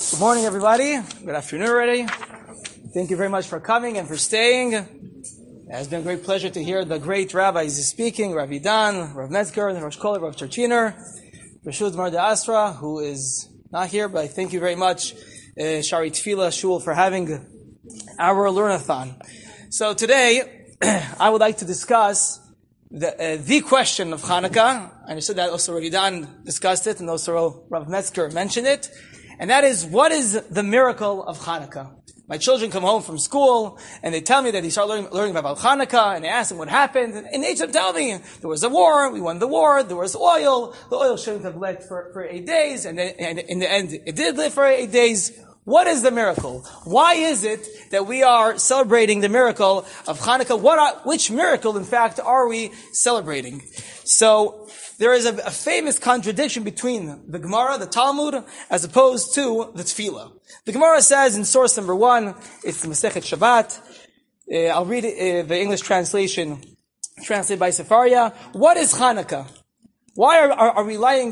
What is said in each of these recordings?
Good morning, everybody. Good afternoon already. Thank you very much for coming and for staying. It has been a great pleasure to hear the great rabbis speaking, Rav Idan, Rav Metzger, and Rosh Kollel, Rav Cherchiner, Rashud Marda Asra, who is not here, but I thank you very much, Shari Tefillah Shul, for having our Learnathon. So today, I would like to discuss the question of Hanukkah. I understood that also Rav Idan discussed it, and also Rav Metzger mentioned it. And that is, what is the miracle of Hanukkah? My children come home from school, and they tell me that they start learning about Hanukkah, and they ask them what happened, and they just tell me, there was a war, we won the war, there was oil, the oil shouldn't have lit for 8 days, and in the end, it did lit for 8 days. What is the miracle? Why is it that we are celebrating the miracle of Hanukkah? Which miracle, in fact, are we celebrating? So, there is a famous contradiction between the Gemara, the Talmud, as opposed to the Tefillah. The Gemara says in source number 1, it's the Masechet Shabbat. I'll read it, the English translation, translated by Sefaria. What is Hanukkah? Why are we lighting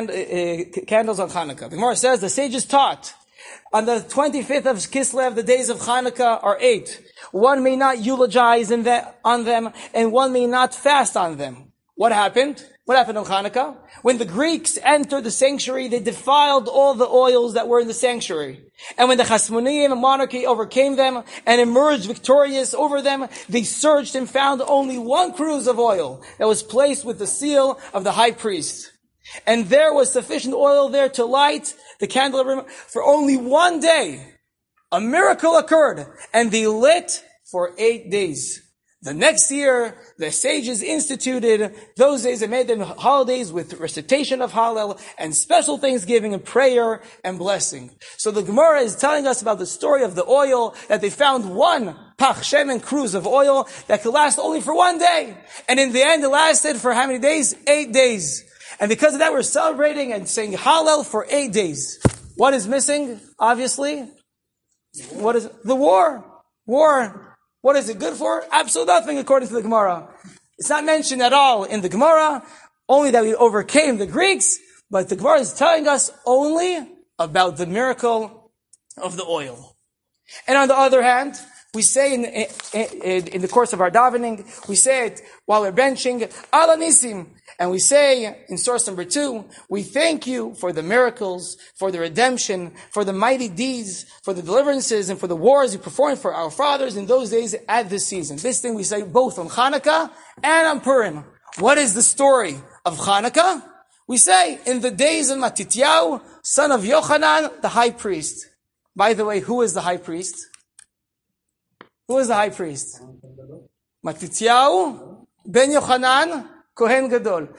candles on Hanukkah? The Gemara says the sages taught, on the 25th of Kislev, the days of Hanukkah are 8. One may not eulogize on them, and one may not fast on them. What happened? What happened on Hanukkah? When the Greeks entered the sanctuary, they defiled all the oils that were in the sanctuary. And when the Hasmonean monarchy overcame them and emerged victorious over them, they searched and found only one cruse of oil that was placed with the seal of the high priest. And there was sufficient oil there to light the candle for only 1 day. A miracle occurred, and they lit for 8 days. The next year, the sages instituted those days and made them holidays with recitation of Hallel and special thanksgiving and prayer and blessing. So the Gemara is telling us about the story of the oil, that they found one pach shemen cruse of oil that could last only for 1 day. And in the end, it lasted for how many days? 8 days. And because of that, we're celebrating and saying Hallel for 8 days. What is missing? Obviously, what is the war? War. What is it good for? Absolutely nothing, according to the Gemara. It's not mentioned at all in the Gemara, only that we overcame the Greeks, but the Gemara is telling us only about the miracle of the oil. And on the other hand, we say in the course of our davening, we say it while we're benching, Ala Nisim. And we say in source number 2, we thank you for the miracles, for the redemption, for the mighty deeds, for the deliverances, and for the wars you performed for our fathers in those days at this season. This thing we say both on Hanukkah and on Purim. What is the story of Hanukkah? We say, in the days of Matityahu, son of Yochanan, the high priest. By the way, who is the high priest? Who is the high priest? Matityahu ben Yochanan, Kohen Gadol.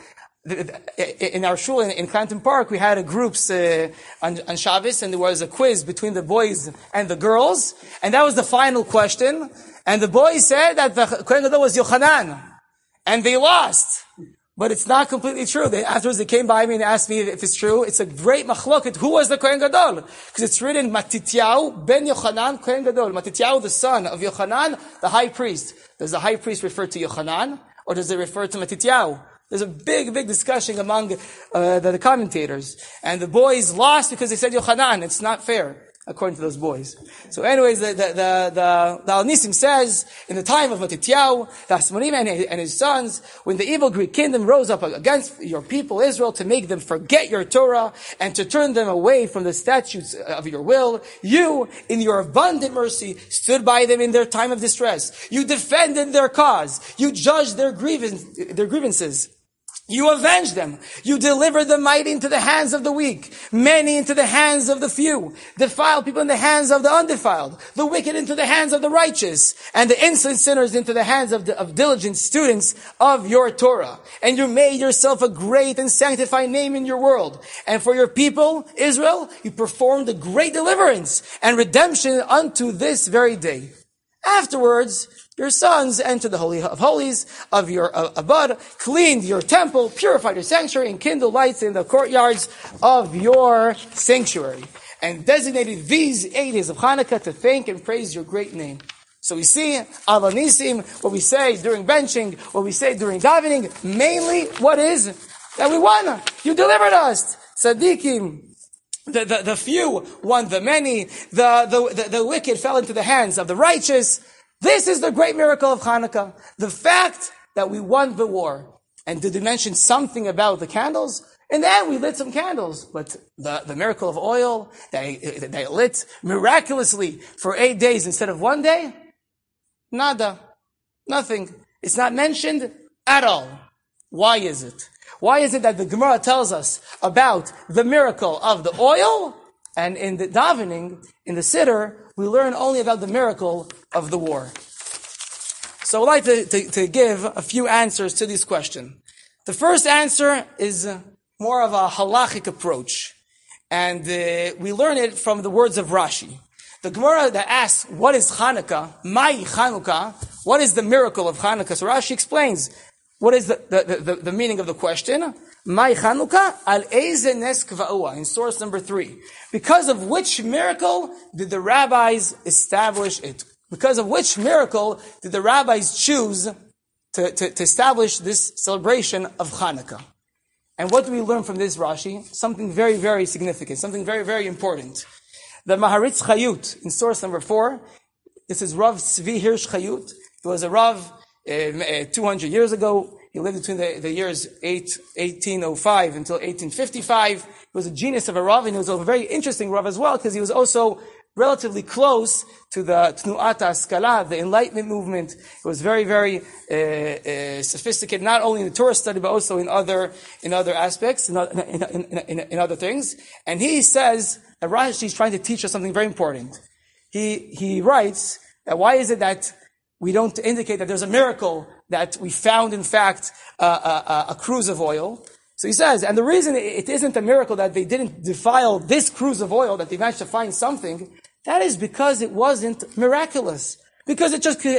In our shul in Clanton Park, we had a groups on Shabbos, and there was a quiz between the boys and the girls, and that was the final question. And the boys said that the Kohen Gadol was Yochanan, and they lost. But it's not completely true. Afterwards, they came by me and asked me if it's true. It's a great machloket. Who was the Kohen Gadol? Because it's written Matityahu ben Yochanan Kohen Gadol. Matityahu, the son of Yochanan, the high priest. Does the high priest refer to Yochanan, or does it refer to Matityahu? There's a big discussion among the commentators. And the boys lost because they said Yochanan. It's not fair, according to those boys. So anyways, the Al-Nisim says, in the time of Matityahu, the Hasmonim and his sons, when the evil Greek kingdom rose up against your people Israel to make them forget your Torah and to turn them away from the statutes of your will, you, in your abundant mercy, stood by them in their time of distress. You defended their cause. You judged their grievances. You avenged them. You delivered the mighty into the hands of the weak, many into the hands of the few, defiled people in the hands of the undefiled, the wicked into the hands of the righteous, and the insolent sinners into the hands of diligent students of your Torah. And you made yourself a great and sanctified name in your world. And for your people, Israel, you performed a great deliverance and redemption unto this very day. Afterwards, your sons entered the Holy of Holies of your Abad, cleaned your temple, purified your sanctuary, and kindled lights in the courtyards of your sanctuary, and designated these 8 days of Hanukkah to thank and praise your great name. So we see, Ala Nisim, what we say during benching, what we say during davening, mainly what is? That we won. You delivered us. Tzaddikim. The few won the many. The wicked fell into the hands of the righteous. This is the great miracle of Hanukkah. The fact that we won the war. And did they mention something about the candles? And then we lit some candles. But the miracle of oil, they lit miraculously for 8 days instead of 1 day? Nada. Nothing. It's not mentioned at all. Why is it? Why is it that the Gemara tells us about the miracle of the oil, and in the davening, in the siddur, we learn only about the miracle of the war? So I'd like to give a few answers to this question. The first answer is more of a halachic approach, and we learn it from the words of Rashi. The Gemara that asks, what is Hanukkah? Mai Chanukah? What is the miracle of Hanukkah? So Rashi explains, what is the meaning of the question? Mai Chanukah al eize nes kva'ua, in source number 3. Because of which miracle did the rabbis establish it? Because of which miracle did the rabbis choose to establish this celebration of Hanukkah? And what do we learn from this, Rashi? Something very, very significant, something very, very important. The Maharitz Chayut, in source number 4, this is Rav Tzvi Hirsch Chayut. He was a Rav 200 years ago. He lived between the years 1805 until 1855. He was a genius of a Rav, and he was a very interesting Rav as well, because he was also relatively close to the Tnuat HaSkala, the Enlightenment movement. He was very, very sophisticated, not only in the Torah study, but also in other aspects, in other things. And he says that Rashi is trying to teach us something very important. He writes that why is it that we don't indicate that there's a miracle that we found, in fact, a cruse of oil. So he says, and the reason it isn't a miracle that they didn't defile this cruse of oil, that they managed to find something, that is because it wasn't miraculous. Because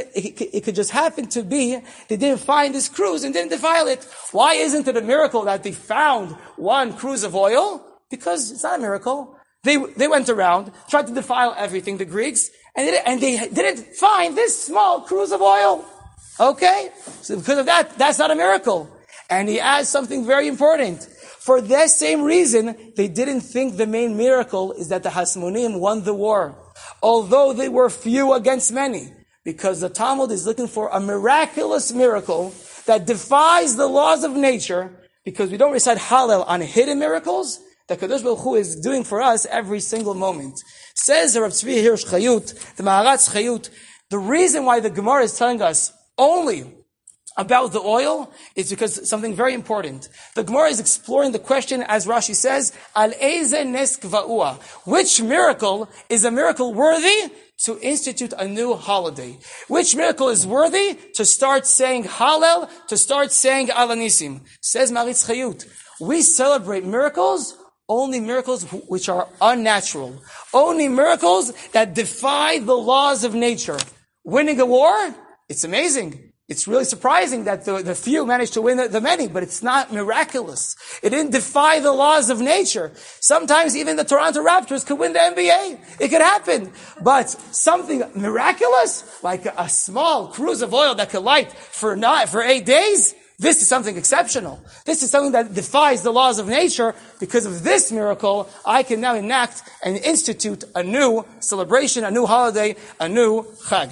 it could just happen to be, they didn't find this cruse and didn't defile it. Why isn't it a miracle that they found one cruse of oil? Because it's not a miracle. They went around, tried to defile everything, the Greeks, and they didn't find this small cruse of oil. Okay? So because of that, that's not a miracle. And he adds something very important. For that same reason, they didn't think the main miracle is that the Hasmonim won the war. Although they were few against many. Because the Talmud is looking for a miraculous miracle that defies the laws of nature. Because we don't recite Hallel on hidden miracles that Kadosh Baruch Hu is doing for us every single moment. Says Rav Tzvi Hirsch Chayut, the Maharatz Chayut, the reason why the Gemara is telling us only about the oil is because something very important. The Gemara is exploring the question, as Rashi says, Al eize nes kva'ua. Which miracle is a miracle worthy to institute a new holiday? Which miracle is worthy to start saying Hallel, to start saying Alanisim? Says Maharitz Chayut, we celebrate miracles, only miracles which are unnatural. Only miracles that defy the laws of nature. Winning a war, it's amazing. It's really surprising that the few managed to win the many, but it's not miraculous. It didn't defy the laws of nature. Sometimes even the Toronto Raptors could win the NBA. It could happen. But something miraculous, like a small cruse of oil that could light for 8 days, this is something exceptional. This is something that defies the laws of nature. Because of this miracle, I can now enact and institute a new celebration, a new holiday, a new Chag.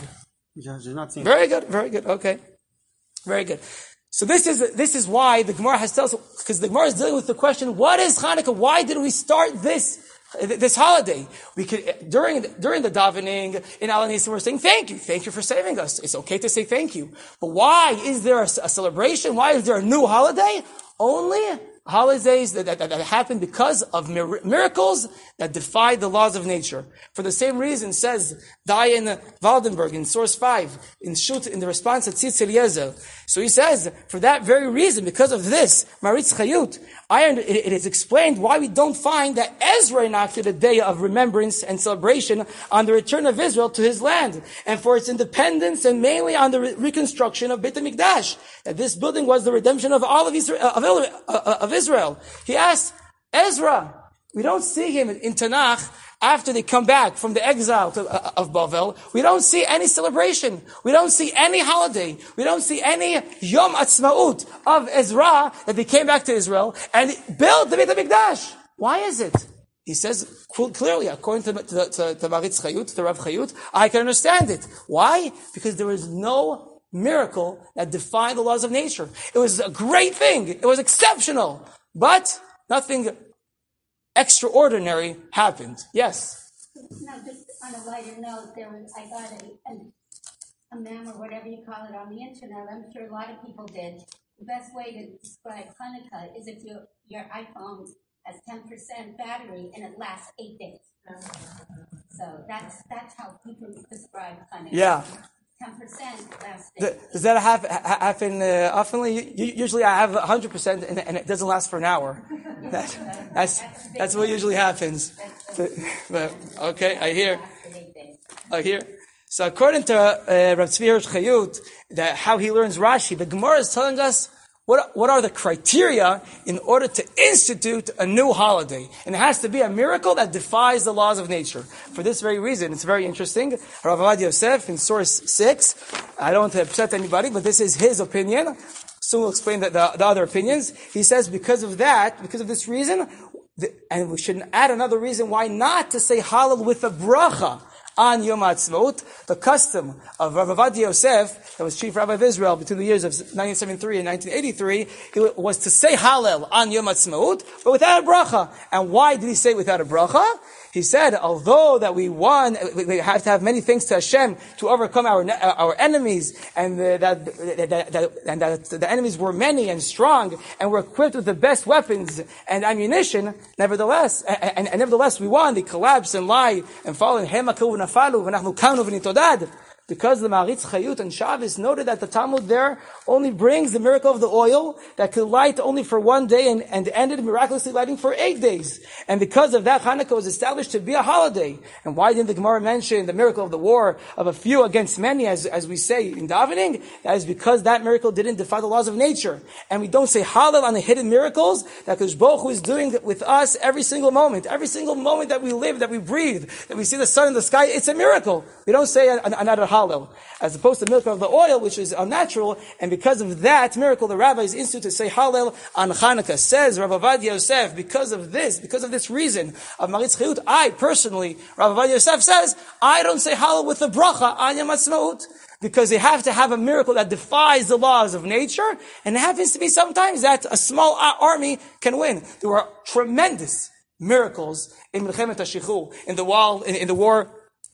Very good, very good. Okay, very good. So this is why the Gemara has tells, because the Gemara is dealing with the question: what is Hanukkah? Why did we start this holiday? We could during the davening in Alanis, we're saying thank you for saving us. It's okay to say thank you, but why is there a celebration? Why is there a new holiday? Only holidays that happen because of miracles that defy the laws of nature. For the same reason, says Dayan Waldenberg in source 5, in the response at Tzitz Eliezer. So he says, for that very reason, because of this, Maharitz Chayut, it is explained why we don't find that Ezra enacted a day of remembrance and celebration on the return of Israel to his land, and for its independence, and mainly on the reconstruction of Beit HaMikdash. That this building was the redemption of all of Israel. He asked Ezra, we don't see him in Tanakh after they come back from the exile of Bavel. We don't see any celebration. We don't see any holiday. We don't see any Yom Atzmaut of Ezra that they came back to Israel and built the Beit HaMikdash. Why is it? He says clearly, according to Maritz Chayut, to Rav Chayut, I can understand it. Why? Because there is no miracle that defied the laws of nature. It was a great thing. It was exceptional. But nothing extraordinary happened. Yes? No, just on a lighter note, I got a meme or whatever you call it on the internet. I'm sure a lot of people did. The best way to describe Hanukkah is if your iPhone has 10% battery and it lasts 8 days. So that's how people describe Hanukkah. Yeah. 10% lasts 8 days. Does that happen often? Usually I have 100% and it doesn't last for an hour. That's what usually happens. But, okay, I hear. So according to Rav Tzvi Hirsch Chayut, that how he learns Rashi, the Gemara is telling us what are the criteria in order to institute a new holiday. And it has to be a miracle that defies the laws of nature. For this very reason, it's very interesting. Rav Avad Yosef in source 6, I don't want to upset anybody, but this is his opinion. Soon we'll explain the other opinions. He says because of this reason, and we should add another reason why not to say Hallel with a bracha on Yom HaAtzmaut. The custom of Rav Avad Yosef, that was chief rabbi of Israel between the years of 1973 and 1983, was to say Hallel on Yom HaAtzmaut, but without a bracha. And why did he say without a bracha? He said, although that we have to have many things to Hashem to overcome our enemies, and that the enemies were many and strong, and were equipped with the best weapons and ammunition, nevertheless we won. They collapsed and lie and fallen. Because the Maritz Chayut and Shabbos noted that the Talmud there only brings the miracle of the oil that could light only for 1 day and ended miraculously lighting for 8 days. And because of that, Hanukkah was established to be a holiday. And why didn't the Gemara mention the miracle of the war of a few against many, as we say in davening? That is because that miracle didn't defy the laws of nature. And we don't say Hallel on the hidden miracles that Kadosh Baruch Hu is doing with us every single moment that we live, that we breathe, that we see the sun in the sky. It's a miracle. We don't say another Hallel, as opposed to the miracle of the oil, which is unnatural, and because of that miracle, the rabbis institute to say Hallel on Hanukkah. Says Rav Avad Yosef, because of this reason of Maritz Chayut, I personally, Rav Avad Yosef says, I don't say Hallel with the bracha on Yom HaAtzmaut, because they have to have a miracle that defies the laws of nature, and it happens to be sometimes that a small army can win. There were tremendous miracles in Milchemet HaShichur, in the war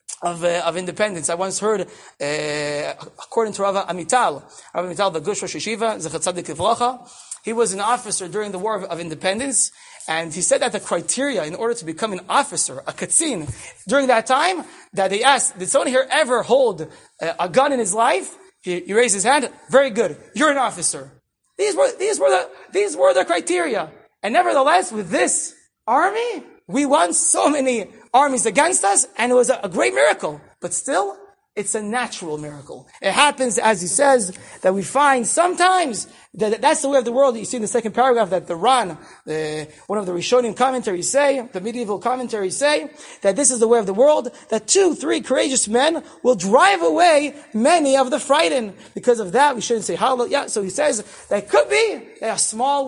of independence. I once heard, according to Rav Amital, the Gush Rosh Yeshiva, Zecher Tzadik Livracha, he was an officer during the War of Independence, and he said that the criteria in order to become an officer, a katzin, during that time, that they asked, did someone here ever hold a gun in his life? He raised his hand. Very good. You're an officer. These were the criteria. And nevertheless, with this army, we won so many armies against us, and it was a great miracle. But still, it's a natural miracle. It happens, as he says, that we find sometimes that's the way of the world. You see in the second paragraph that the Ran, one of the Rishonim commentaries say, the medieval commentaries say, that this is the way of the world, that 2-3 courageous men will drive away many of the frightened. Because of that, we shouldn't say Hallel. Yeah, so he says that it could be that a small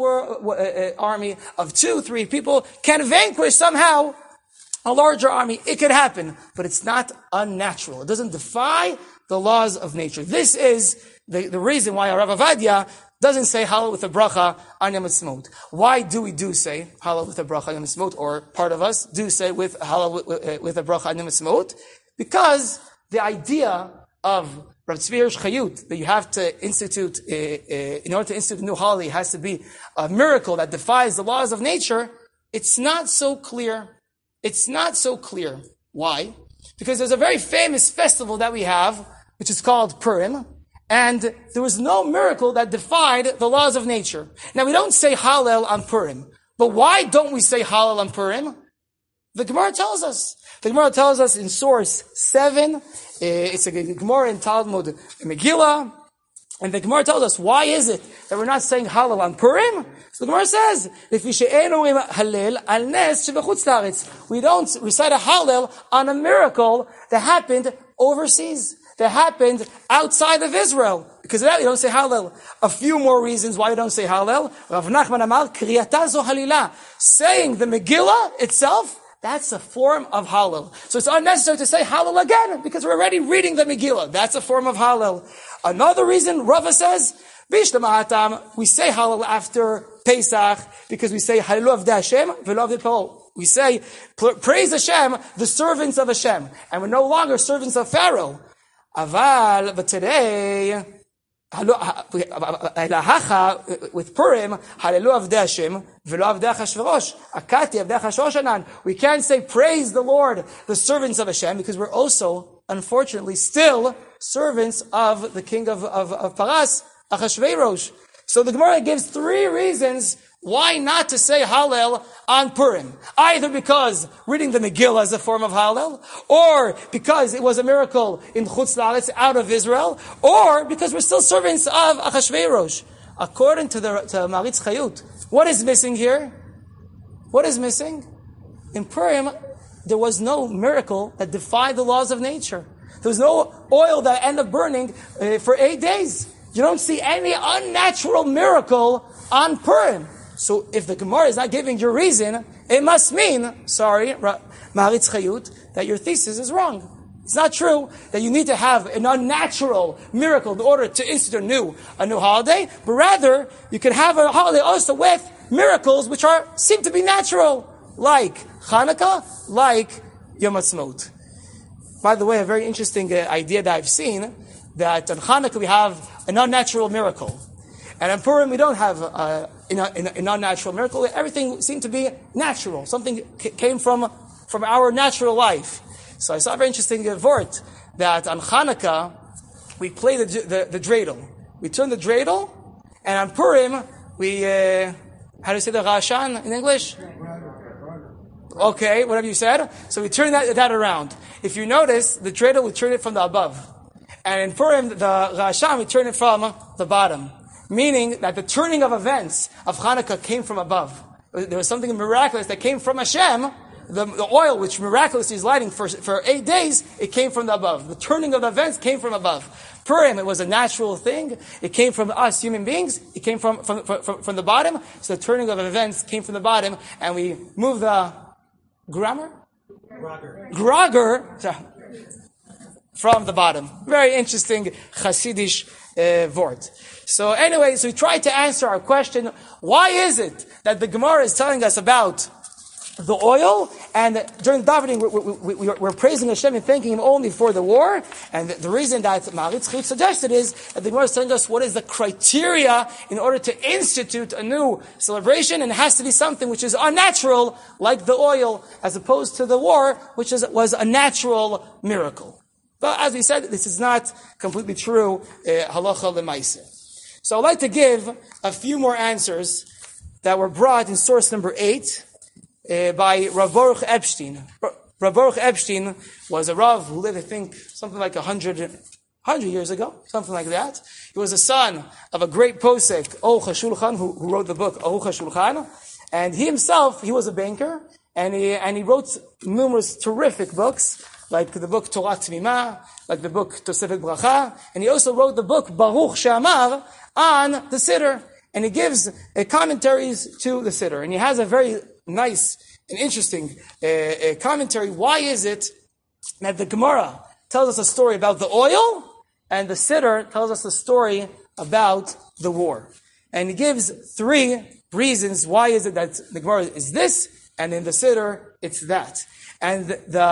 army of 2-3 people can vanquish somehow a larger army. It could happen, but it's not unnatural. It doesn't defy the laws of nature. This is the reason why Rav Avadia doesn't say Hallel with a bracha on Yom HaAtzmaut. Why do we say Hallel with a bracha on Yom HaAtzmaut, or part of us do say with Hallel with a bracha on Yom HaAtzmaut? Because the idea of Rav Tzvi Hirsch Chayut, that you have to institute, in order to institute a new holiday, it has to be a miracle that defies the laws of nature. It's not so clear. It's not so clear. Why? Because there's a very famous festival that we have, which is called Purim, and there was no miracle that defied the laws of nature. Now, we don't say Hallel on Purim, but why don't we say Hallel on Purim? The Gemara tells us. The Gemara tells us in source 7, it's a Gemara in Talmud Megillah, and the Gemara tells us, why is it that we're not saying Hallel on Purim? So the Gemara says, we don't recite a Hallel on a miracle that happened overseas, that happened outside of Israel. Because of that, we don't say Hallel. A few more reasons why we don't say Hallel. Rav Nachman Amar, Kriyata zo halila. Saying the Megillah itself, That's a form of Hallel. So it's unnecessary to say Hallel again, because we're already reading the Megillah. That's a form of Hallel. Another reason, Rava says, Bishta Mahatam, we say Hallel after Pesach, because we say Hallelu Avdei Hashem, V'lo Avdei Paro. We say, praise Hashem, the servants of Hashem. And we're no longer servants of Pharaoh. Aval, but today, with Purim, Hallelu Avdei Hashem, V'lo Avdei Achashverosh, Akati Avdei Achashverosh Anan. We can't say praise the Lord, the servants of Hashem, because we're also, unfortunately, still servants of the king of Paras, Achashverosh. So the Gemara gives 3 reasons why not to say Hallel on Purim. Either because reading the Megillah is a form of Hallel, or because it was a miracle in Chutz La'aretz, out of Israel, or because we're still servants of Achashverosh. According to Maritz Chayut, what is missing here? What is missing? In Purim, there was no miracle that defied the laws of nature. There was no oil that ended up burning for 8 days. You don't see any unnatural miracle on Purim. So if the Gemara is not giving you reason, it must mean, Maritz Chayut, that your thesis is wrong. It's not true that you need to have an unnatural miracle in order to institute a new holiday, but rather you can have a holiday also with miracles which seem to be natural, like Hanukkah, like Yom Ha'atzmaut. By the way, a very interesting idea that I've seen, that on Hanukkah we have an unnatural miracle. And on Purim we don't have an unnatural miracle. Everything seemed to be natural. Something came from our natural life. So I saw a very interesting vort that on Hanukkah we play the dreidel. We turn the dreidel, and on Purim we how do you say the Rashan in English? Okay, whatever you said. So we turn that around. If you notice, the dreidel we turn it from the above, and in Purim the Rashan we turn it from the bottom. Meaning that the turning of events of Hanukkah came from above. There was something miraculous that came from Hashem. The oil which miraculously is lighting for 8 days, it came from the above. The turning of the events came from above. Purim, it was a natural thing. It came from us human beings. It came from the bottom. So the turning of events came from the bottom, and we moved the Grogger from the bottom. Very interesting Hasidish vort. So anyway, so we tried to answer our question, why is it that the Gemara is telling us about the oil, and during davening we're praising Hashem and thanking Him only for the war? And the reason that Maritz Chayut suggested is that the Gemara is telling us what is the criteria in order to institute a new celebration, and it has to be something which is unnatural, like the oil, as opposed to the war, which was a natural miracle. But as we said, this is not completely true, halacha l'maaseh. So I'd like to give a few more answers that were brought in source number 8 by Rav Baruch Epstein. Rav Baruch Epstein was a Rav who lived, I think, something like 100 years ago, something like that. He was the son of a great posek, Aruch HaShulchan, who wrote the book Aruch HaShulchan. And he himself, he was a banker, and he wrote numerous terrific books, like the book Torah Tmima, like the book Tosefet Bracha, and he also wrote the book Baruch She'amar on the Siddur, and he gives commentaries to the Siddur, and he has a very nice and interesting commentary. Why is it that the Gemara tells us a story about the oil, and the Siddur tells us a story about the war? And he gives 3 reasons why is it that the Gemara is this, and in the Siddur it's that. And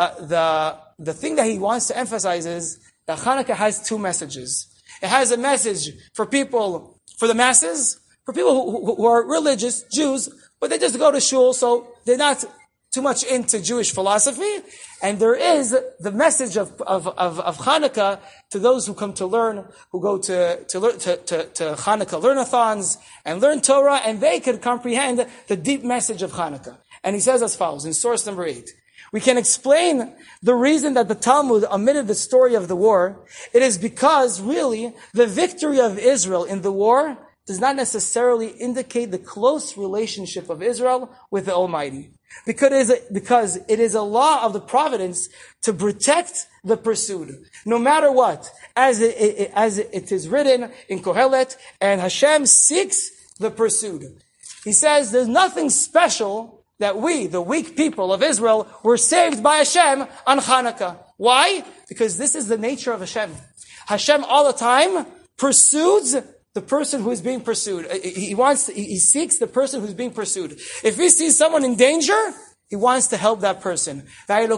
the thing that he wants to emphasize is that Hanukkah has 2 messages. It has a message for people, for the masses, for people who are religious, Jews, but they just go to shul, so they're not too much into Jewish philosophy. And there is the message of Hanukkah to those who come to learn, who go to Hanukkah learn-a-thons and learn Torah, and they can comprehend the deep message of Hanukkah. And he says as follows, in source number 8. We can explain the reason that the Talmud omitted the story of the war. It is because, really, the victory of Israel in the war does not necessarily indicate the close relationship of Israel with the Almighty. Because it is a law of the providence to protect the pursued, no matter what. As it is written in Kohelet, and Hashem seeks the pursued. He says there's nothing special that we, the weak people of Israel, were saved by Hashem on Hanukkah. Why? Because this is the nature of Hashem. Hashem all the time pursues the person who is being pursued. He seeks the person who's being pursued. If he sees someone in danger, he wants to help that person.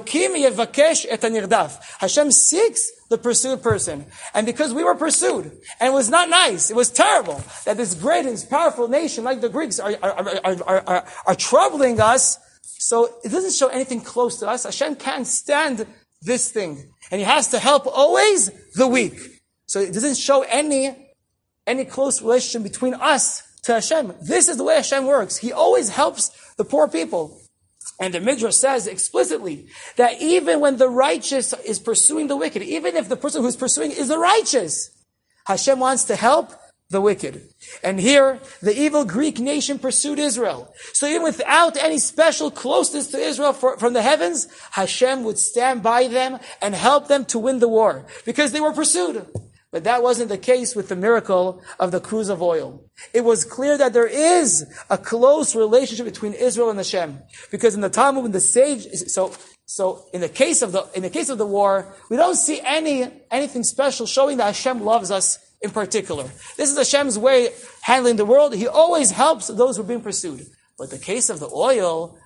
Hashem seeks the pursued person. And because we were pursued, and it was not nice, it was terrible, that this great and powerful nation like the Greeks are troubling us, so it doesn't show anything close to us. Hashem can't stand this thing. And He has to help always the weak. So it doesn't show any close relationship between us to Hashem. This is the way Hashem works. He always helps the poor people. And the Midrash says explicitly that even when the righteous is pursuing the wicked, even if the person who's pursuing is the righteous, Hashem wants to help the wicked. And here, the evil Greek nation pursued Israel. So even without any special closeness to Israel from the heavens, Hashem would stand by them and help them to win the war, because they were pursued. But that wasn't the case with the miracle of the cruse of oil. It was clear that there is a close relationship between Israel and Hashem. Because in the Talmud, when the sage, so in the case of the war, we don't see anything special showing that Hashem loves us in particular. This is Hashem's way handling the world. He always helps those who are being pursued. But the case of the oil,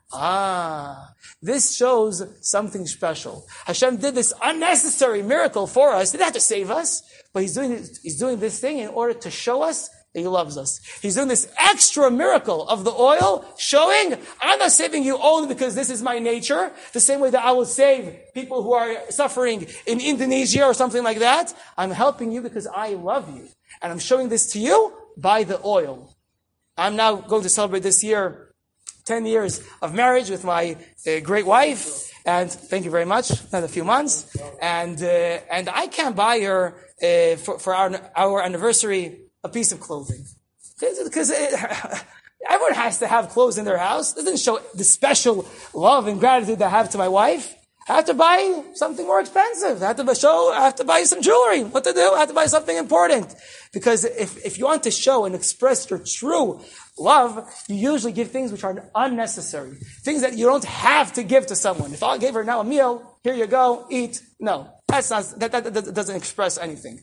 this shows something special. Hashem did this unnecessary miracle for us. He didn't have to save us. But He's doing this thing in order to show us that He loves us. He's doing this extra miracle of the oil, showing, I'm not saving you only because this is my nature, the same way that I will save people who are suffering in Indonesia or something like that. I'm helping you because I love you. And I'm showing this to you by the oil. I'm now going to celebrate this year 10 years of marriage with my great wife. And thank you very much. Another few months. And I can't buy her for our anniversary a piece of clothing, because everyone has to have clothes in their house. It doesn't show the special love and gratitude that I have to my wife. I have to buy something more expensive. I have to buy some jewelry. What to do? I have to buy something important. Because if you want to show and express your true love, you usually give things which are unnecessary. Things that you don't have to give to someone. If I gave her now a meal, here you go, eat. No. That doesn't express anything.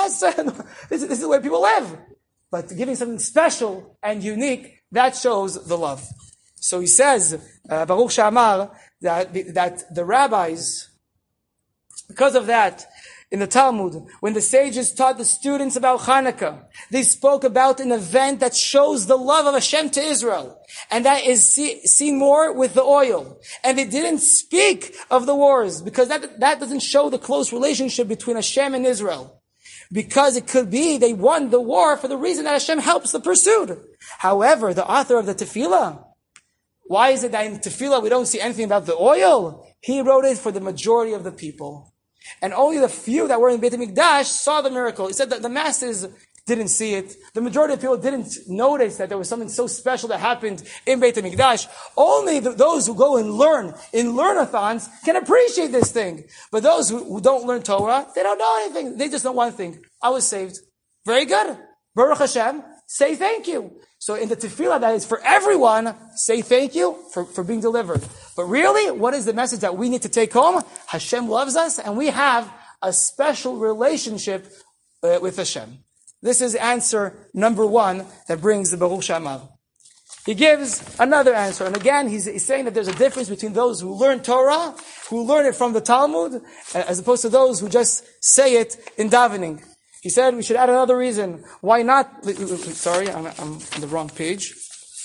This is the way people live. But giving something special and unique, that shows the love. So he says, Baruch She'amar, that the rabbis, because of that, in the Talmud, when the sages taught the students about Hanukkah, they spoke about an event that shows the love of Hashem to Israel. And that is seen more with the oil. And they didn't speak of the wars, because that doesn't show the close relationship between Hashem and Israel. Because it could be they won the war for the reason that Hashem helps the pursued. However, the author of the Tefillah, why is it that in Tefillah we don't see anything about the oil? He wrote it for the majority of the people. And only the few that were in Beit HaMikdash saw the miracle. He said that the masses didn't see it. The majority of people didn't notice that there was something so special that happened in Beit HaMikdash. Only those who go and learn in learnathons can appreciate this thing. But those who don't learn Torah, they don't know anything. They just know one thing. I was saved. Very good. Baruch Hashem. Say thank you. So in the tefillah that is for everyone, say thank you for being delivered. But really, what is the message that we need to take home? Hashem loves us, and we have a special relationship with Hashem. This is answer number one that brings the Baruch She'amar. He gives another answer, and again, he's saying that there's a difference between those who learn Torah, who learn it from the Talmud, as opposed to those who just say it in davening. He said we should add another reason. Why not? Sorry, I'm on the wrong page.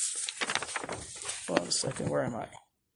Hold on a second, where am I?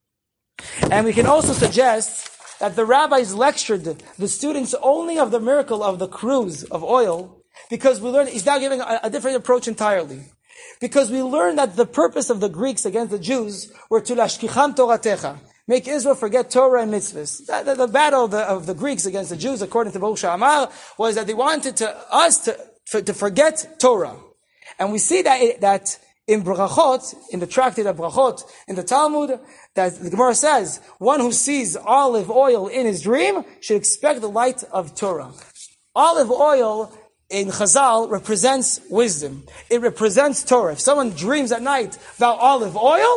And we can also suggest that the rabbis lectured the students only of the miracle of the cruse of oil, because we learned, he's now giving a different approach entirely. Because we learned that the purpose of the Greeks against the Jews were to lashkicham Toratecha, make Israel forget Torah and mitzvahs. The battle of the Greeks against the Jews, according to Baruch She'amar, was that they wanted us to forget Torah. And we see that in Brachot, in the tractate of Brachot, in the Talmud, that the Gemara says, one who sees olive oil in his dream should expect the light of Torah. Olive oil in Chazal represents wisdom. It represents Torah. If someone dreams at night about olive oil,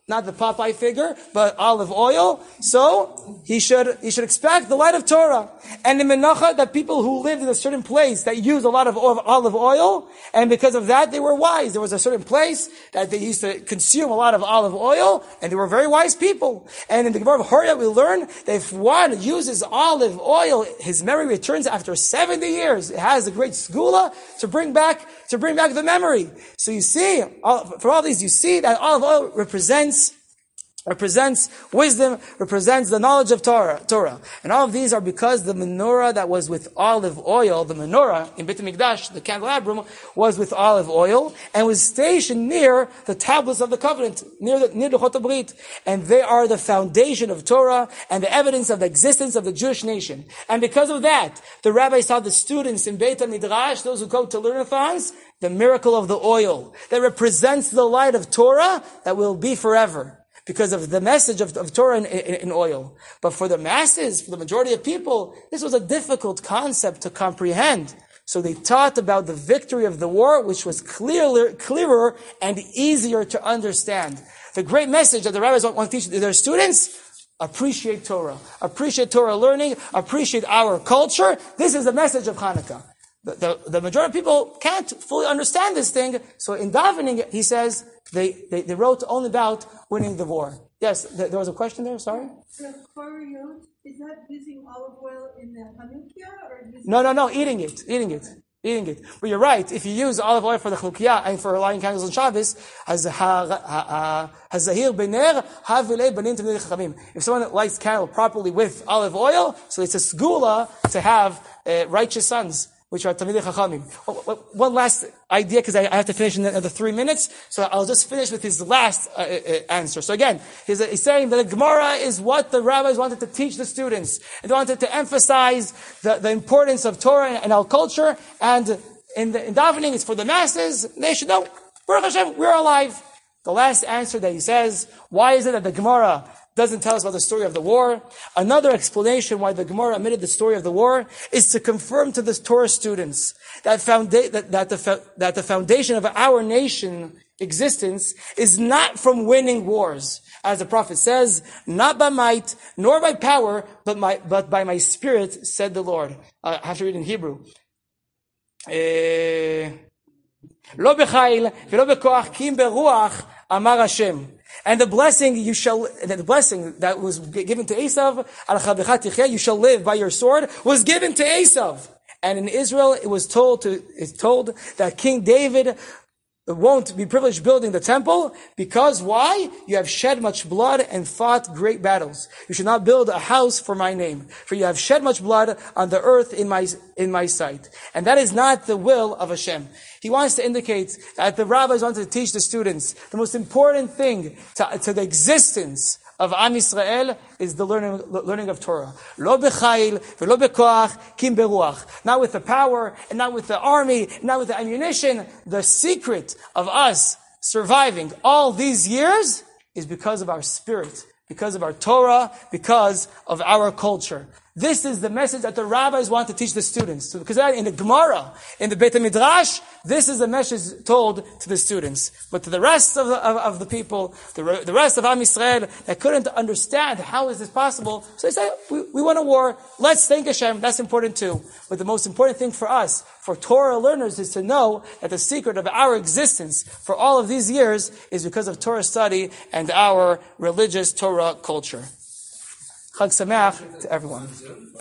not the Popeye figure, but olive oil. So he should expect the light of Torah. And in Menacha, that people who lived in a certain place that used a lot of olive oil, and because of that, they were wise. There was a certain place that they used to consume a lot of olive oil, and they were very wise people. And in the Gemara of Horia, we learn that if one uses olive oil, his memory returns after 70 years. It has a great segula to bring back the memory. So you see, for all these, you see that olive oil represents wisdom, represents the knowledge of Torah. And all of these are because the menorah that was with olive oil, the menorah in Beit HaMikdash, the candelabrum, was with olive oil, and was stationed near the tablets of the covenant, near the Chot HaBrit. And they are the foundation of Torah, and the evidence of the existence of the Jewish nation. And because of that, the rabbis taught the students in Beit HaMidrash, those who go to learn-a-thons, the miracle of the oil, that represents the light of Torah that will be forever, because of the message of Torah in oil. But for the masses, for the majority of people, this was a difficult concept to comprehend. So they taught about the victory of the war, which was clearer and easier to understand. The great message that the rabbis want to teach their students: appreciate Torah learning, appreciate our culture. This is the message of Hanukkah. The majority of people can't fully understand this thing. So in davening, he says, they wrote only about winning the war. Yes, there was a question there, sorry? The koriyot, is that using olive oil in the Hanukkah? Or No, eating it. But you're right, if you use olive oil for the Chalukiyah and for lighting candles on Shabbos, if someone lights candle properly with olive oil, so it's a segula to have righteous sons, which are Talmidei Chachamim. One last idea, because I have to finish in another 3 minutes, so I'll just finish with his last answer. So again, he's saying that the Gemara is what the rabbis wanted to teach the students, and they wanted to emphasize the importance of Torah and our culture, and in davening, it's for the masses. They should know, Baruch Hashem, we're alive. The last answer that he says, why is it that the Gemara doesn't tell us about the story of the war? Another explanation why the Gemara omitted the story of the war is to confirm to the Torah students that the foundation of our nation existence is not from winning wars. As the prophet says, not by might, nor by power, but by my spirit, said the Lord. I have to read in Hebrew. Lo b'chayil v'lo b'koach kim beruach amar Hashem. And the blessing that was given to Esav, you shall live by your sword, was given to Esav. And in Israel, it's told that King David won't be privileged building the temple, because why? You have shed much blood and fought great battles. You should not build a house for my name, for you have shed much blood on the earth in my sight. And that is not the will of Hashem. He wants to indicate that the rabbis wanted to teach the students the most important thing to the existence of Am Yisrael is the learning of Torah. Lo b'chayil v'lo b'koach kim beruach. Not with the power, and not with the army, and not with the ammunition. The secret of us surviving all these years is because of our spirit, because of our Torah, because of our culture. This is the message that the rabbis want to teach the students. So, because in the Gemara, in the Beit HaMidrash, this is the message told to the students. But to the rest of the people, the rest of Am Yisrael, that couldn't understand how is this possible, so they say, we want a war. Let's thank Hashem. That's important too. But the most important thing for us, for Torah learners, is to know that the secret of our existence for all of these years is because of Torah study and our religious Torah culture. Chag Sameach to everyone.